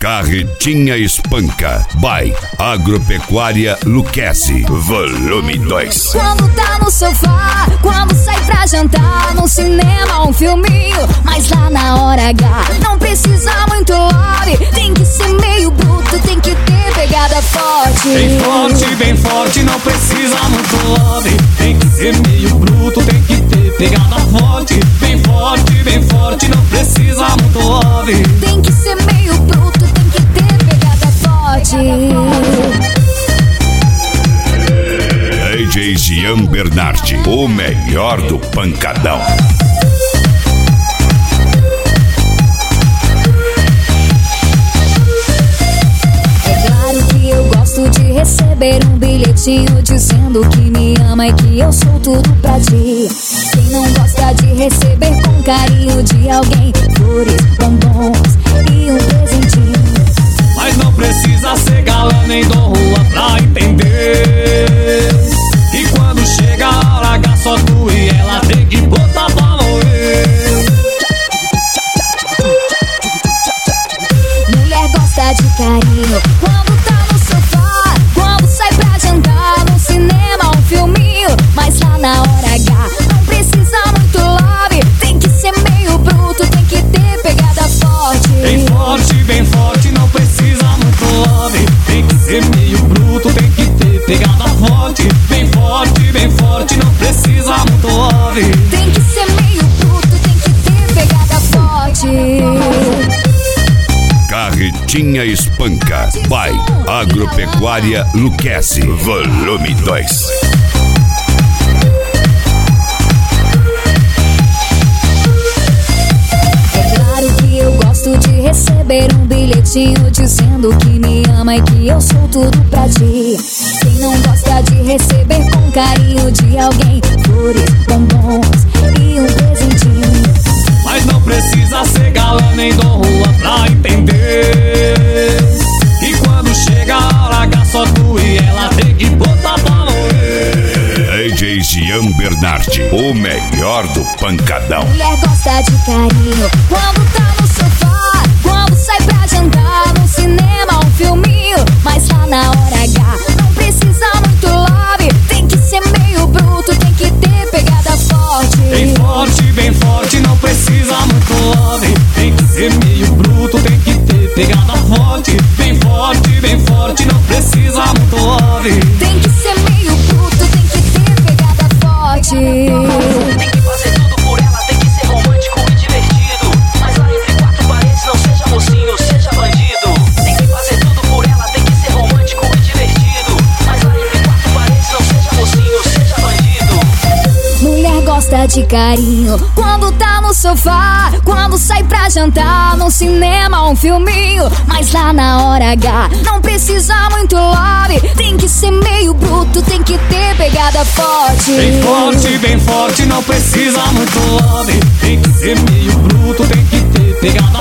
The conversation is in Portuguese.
Carretinha Espanca, by Agropecuária Luquezzi, volume 2. Quando tá no sofá, quando sai pra jantar, no cinema, um filminho, mas lá na hora H, não precisa muito love, tem que ser meio bruto, tem que ter pegada forte. Bem forte, não precisa muito love, tem que ser meio bruto, tem que ter pegada forte. Bem forte, não precisa muito love, tem que ser meio bruto, tem que ter pegada forte. DJ Jean Bernardi, o melhor do pancadão. É claro que eu gosto de receber um bilhetinho dizendo que me ama e que eu sou tudo pra ti. Quem não gosta de receber com carinho de alguém flores, bombons e um presentinho? mas não precisa ser galã nem dom rua pra entender. E quando chega a hora H, só tu e ela tem que botar pra morrer. Mulher gosta de carinho quando tá no sofá, quando sai pra jantar, no cinema, um filminho, mas lá na hora H, não precisa muito love, tem que ser meio bruto, tem que ter pegada forte. Bem forte, não precisa muito love, tem que ser meio bruto, tem que ter pegada forte. Bem forte, não precisa muito love, tem que ser meio bruto, tem que ter pegada forte. Carretinha Espanca, by Agropecuária Luquezzi, volume 2. Gosto de receber um bilhetinho dizendo que me ama e que eu sou tudo pra ti. Quem não gosta de receber com carinho de alguém flores, bombons e um presentinho? mas não precisa ser galã nem dom rua pra entender. E quando chega a hora H, só tu e ela tem que botar pra morrer. DJ Jean Bernardi, o melhor do pancadão. Mulher gosta de carinho quando tá no sofá, quando sai pra jantar, no cinema, um filminho, mas lá na hora H, não precisa muito love, tem que ser meio bruto, tem que ter pegada forte. Bem forte, não precisa muito love, tem que ser meio bruto, tem que ter pegada forte. Bem forte, não precisa muito love, tem que ser meio bruto, tem que ter pegada forte. Tem que fazer tudo por ela, tem que ser romântico e divertido, mas lá entre quatro paredes não seja mocinho, seja bandido. Tem que fazer tudo por ela, tem que ser romântico e divertido, mas lá entre quatro paredes não seja mocinho, seja bandido. Mulher gosta de carinho quando tá no sofá, quando sai pra jantar, no cinema, um filminho, mas lá na hora H, não precisa muito love, tem que ser meio bruto, tem que ter pegada forte. Bem forte, não precisa muito love, tem que ser meio bruto, tem que ter pegada